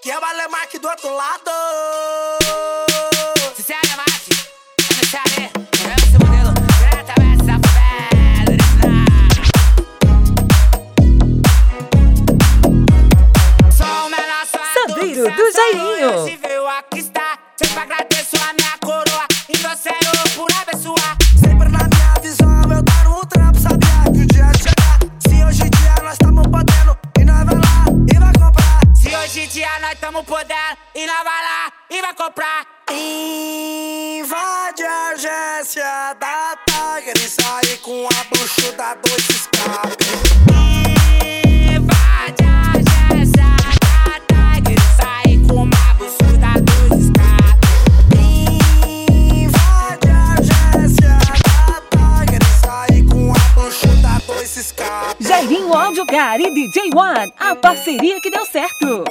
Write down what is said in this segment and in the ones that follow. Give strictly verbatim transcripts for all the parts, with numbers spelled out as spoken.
que é o Alemark do outro lado. Se você é Alemark, é me saber, é o seu modelo, diretamente da pedra. Sou o menor Sandeiro do Jairinho. Hoje veio aqui está, sempre agradeço a minha coroa e você por abençoar. Sempre na minha visão eu dar um trampo, sabia que o dia ia chegar. Se hoje em dia nós tamo podendo e nós vai lá e vai comprar. Se hoje em dia nós tamo podendo e nós vai lá e vai comprar. Invade a agência da Tiger e sai com a buchuda dois escape. Invade a agência da Tiger e sai com uma buchuda dois escape. Invade a agência da Tiger e sai com a buchuda dois escape. Jairinho Audiocar e D J One, a parceria que deu certo.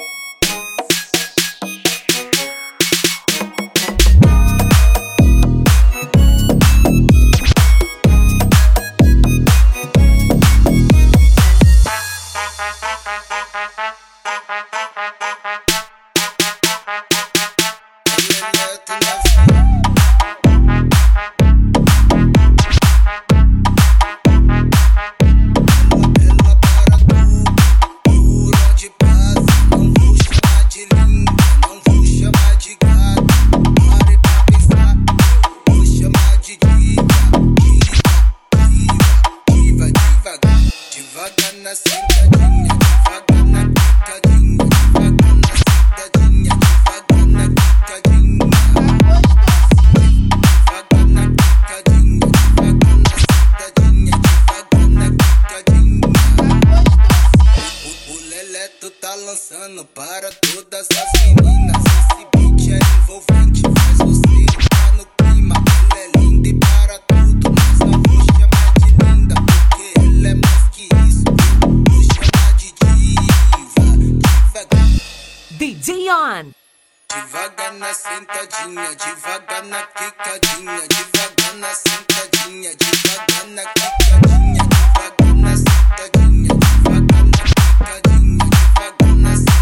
Para todas as meninas, esse beat é envolvente, faz você entrar no clima. Ela é linda e para tudo, mas não vou chamar de linda, porque ela é mais que isso. Vou chamar de diva, devagar. D J On. Devagar na sentadinha, devagar na quicadinha, devagar na sentadinha, devagar na quicadinha, devagar na sentadinha, devagar na quicadinha, devagar na sentadinha.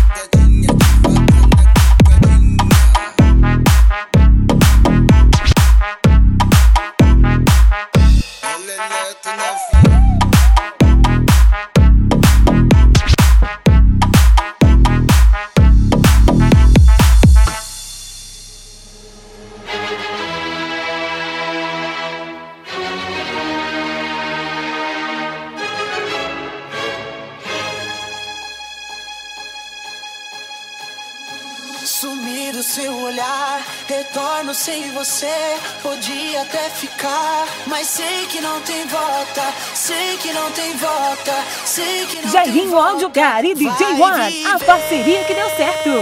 Sumir do seu olhar, retorno sem você. Podia até ficar, mas sei que não tem volta. Sei que não tem volta. Sei que não Jairinho tem volta. Audiocar e D J Vai One, a parceria que deu certo.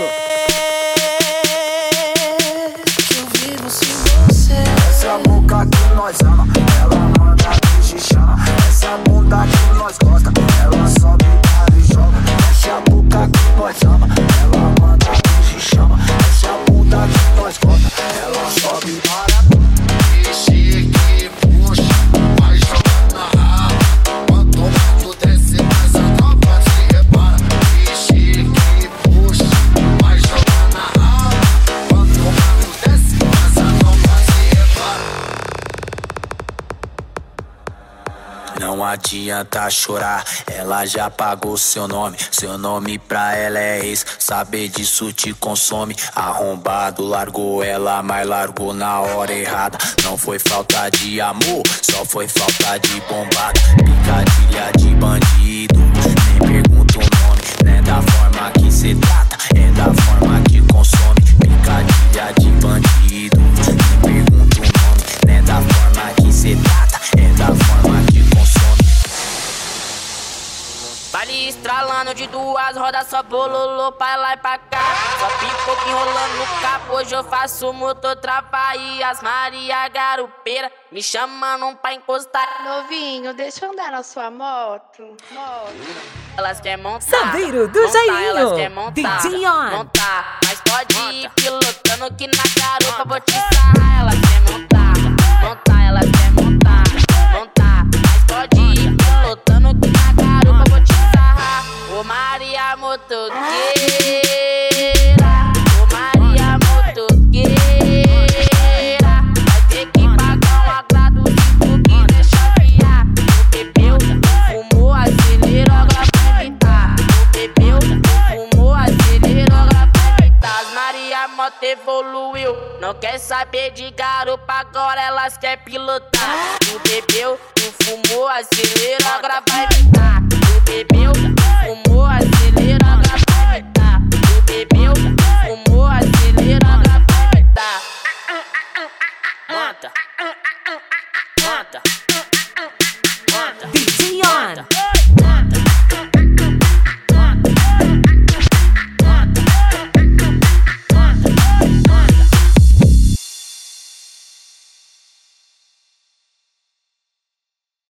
Que eu vivo sem você. Essa boca que nós ama, ela manda que chama. Essa bunda que nós gosta, ela sobe e joga. Essa boca que nós ama, ela manda que chama. Essa bunda que nós gosta, ela sobe e para. Mexe que puxa, vai jogando na rala. Quanto mais tu desce, mais a tropa se repara. Mexe que puxa, vai jogando na rala. Quanto mais tu desce, mais a tropa se repara. Não adianta chorar, ela já pagou seu nome. Seu nome pra ela é ex, saber disso te consome. Arrombado, largou ela, mas largou na hora errada. Não foi falta de amor, só foi falta de bombada. Picadilha de bandido, nem pergunta o nome. Não é da forma que cê trata, é da forma que consome. Picadilha de bandido, nem pergunta o nome. Não é da forma que cê trata, é da forma que consome. Vale estralando de duas rodas, só bololô pra lá e pra cá. Só pipoca enrolando no capo, hoje eu faço motor trapa. E as Maria garupeira me chamando pra encostar. Novinho, deixa eu andar na sua moto. Moto. Elas querem montar, Sandeiro do montar, Jairinho, elas querem montar, D J On. montar. Mas pode ir pilotando que na garupa vou te sarrar. Elas querem montar, montar, elas querem montar, montar. Mas pode ir pilotando que na garupa vou te sarrar. Ô Maria motoqueira, bebeu, não quer saber de garupa, agora elas quer pilotar. Tu bebeu, tu fumou, acelera, agora vai ficar.